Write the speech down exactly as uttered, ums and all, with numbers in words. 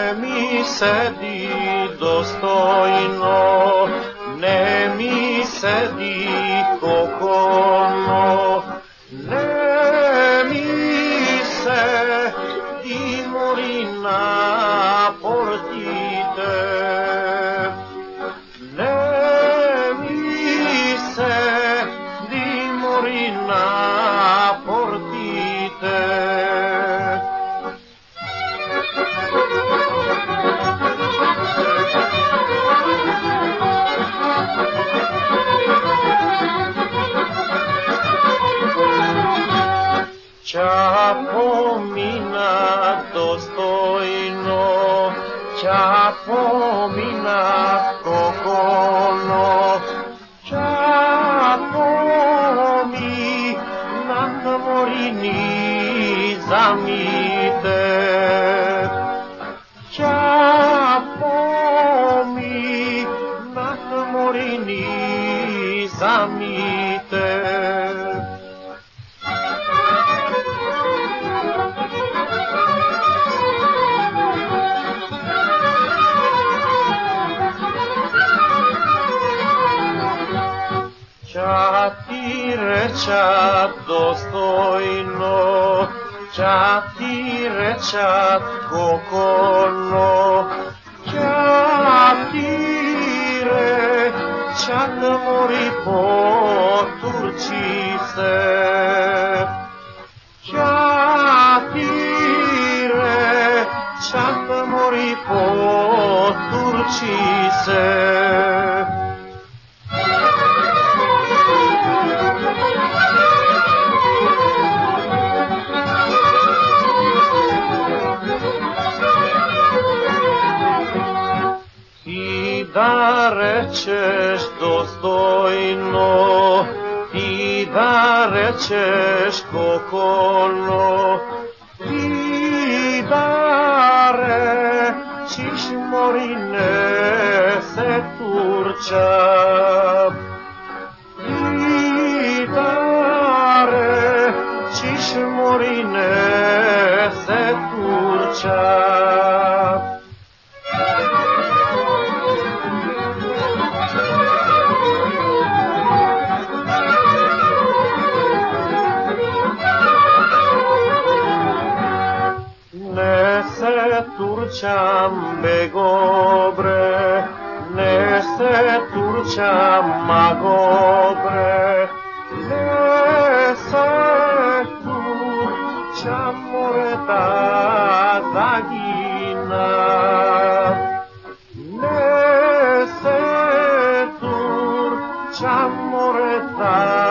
mi sedi dostojno, ne mi sedi pokorno, ne mi sedi morina portite, ne mi sedi morina portite. Ča pomina dostojno, ča pomina pokorno, ča pomina morini zamite, ča pomina morini zamite. Ča ti rečat dostojno, ča ti rečat pokorno, ča ti rečat mori poturči se, ča ti rečat mori poturči se. Da rečeš dostojno, ti da rečeš pokorno, ti da rečiš morine se turča, ti da rečiš morine se turča. Ne se turčam begobre, ne se turčam magobre, ne se turčam moreta zagina, ne se turčam moreta